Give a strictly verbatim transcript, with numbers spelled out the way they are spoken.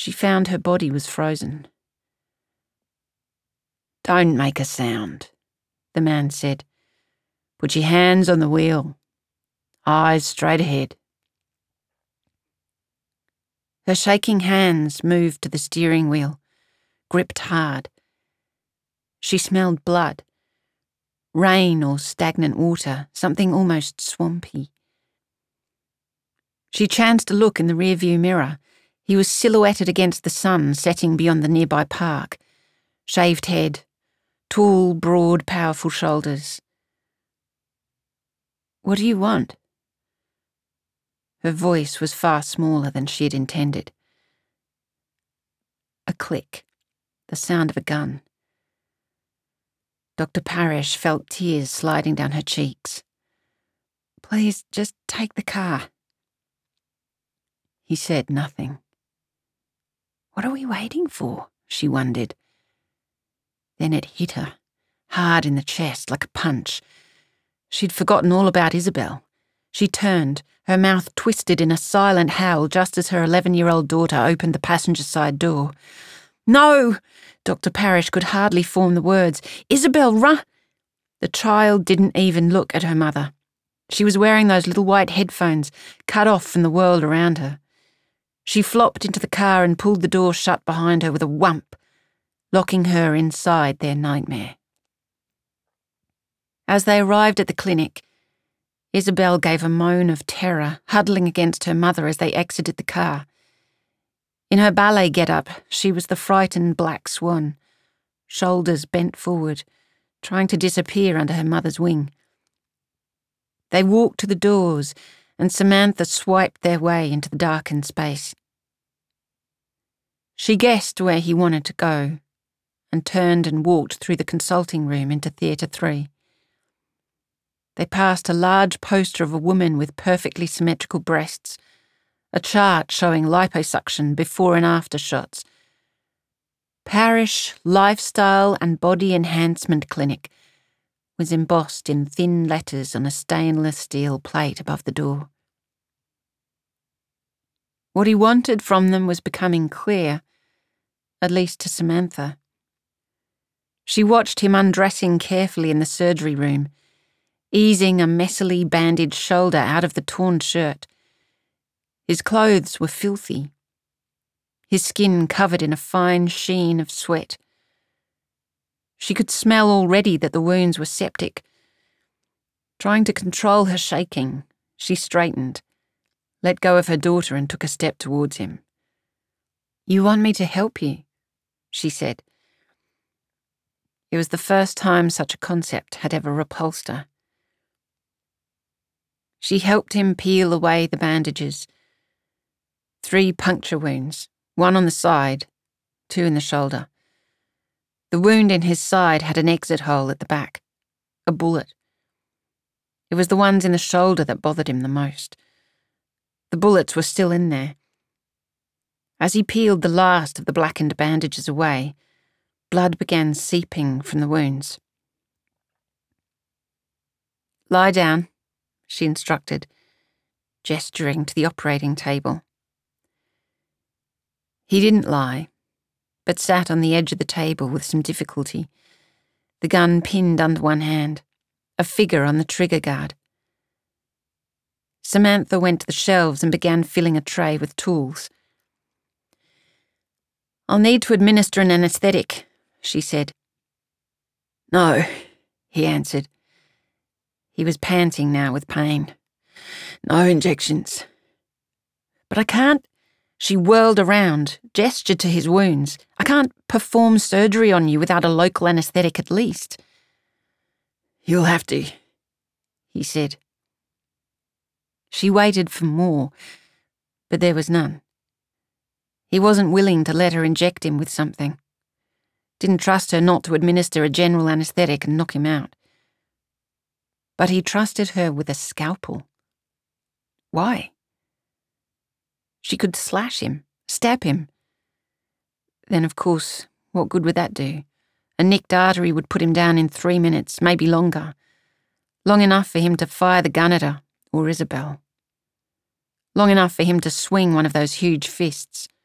She found her body was frozen. "Don't make a sound," the man said. "Put your hands on the wheel. Eyes straight ahead." Her shaking hands moved to the steering wheel, gripped hard. She smelled blood. Rain or stagnant water, something almost swampy. She chanced to look in the rearview mirror. He was silhouetted against the sun setting beyond the nearby park. Shaved head, tall, broad, powerful shoulders. "What do you want?" Her voice was far smaller than she had intended. A click, the sound of a gun. Doctor Parrish felt tears sliding down her cheeks. "Please, just take the car." He said nothing. What are we waiting for? She wondered. Then it hit her, hard in the chest, like a punch. She'd forgotten all about Isabel. She turned, her mouth twisted in a silent howl just as her eleven-year-old daughter opened the passenger side door. "No!" Doctor Parrish could hardly form the words. "Isabel, run!" The child didn't even look at her mother. She was wearing those little white headphones, cut off from the world around her. She flopped into the car and pulled the door shut behind her with a whump, locking her inside their nightmare. As they arrived at the clinic, Isabel gave a moan of terror, huddling against her mother as they exited the car. In her ballet get-up, she was the frightened black swan, shoulders bent forward, trying to disappear under her mother's wing. They walked to the doors, and Samantha swiped their way into the darkened space. She guessed where he wanted to go, and turned and walked through the consulting room into Theatre Three. They passed a large poster of a woman with perfectly symmetrical breasts, a chart showing liposuction before and after shots. Parrish Lifestyle and Body Enhancement Clinic was embossed in thin letters on a stainless steel plate above the door. What he wanted from them was becoming clear, at least to Samantha. She watched him undressing carefully in the surgery room, easing a messily bandaged shoulder out of the torn shirt. His clothes were filthy, his skin covered in a fine sheen of sweat. She could smell already that the wounds were septic. Trying to control her shaking, she straightened, let go of her daughter and took a step towards him. "You want me to help you?" she said. It was the first time such a concept had ever repulsed her. She helped him peel away the bandages. Three puncture wounds, one on the side, two in the shoulder. The wound in his side had an exit hole at the back, a bullet. It was the ones in the shoulder that bothered him the most. The bullets were still in there. As he peeled the last of the blackened bandages away, blood began seeping from the wounds. "Lie down," she instructed, gesturing to the operating table. He didn't lie, but sat on the edge of the table with some difficulty, the gun pinned under one hand, a figure on the trigger guard. Samantha went to the shelves and began filling a tray with tools. "I'll need to administer an anaesthetic," she said. "No," he answered. He was panting now with pain. "No injections." "But I can't..." She whirled around, gestured to his wounds. "I can't perform surgery on you without a local anaesthetic at least." "You'll have to," he said. She waited for more, but there was none. He wasn't willing to let her inject him with something. Didn't trust her not to administer a general anaesthetic and knock him out. But he trusted her with a scalpel. Why? She could slash him, stab him. Then, of course, what good would that do? A nicked artery would put him down in three minutes, maybe longer. Long enough for him to fire the gun at her, or Isabel. Long enough for him to swing one of those huge fists.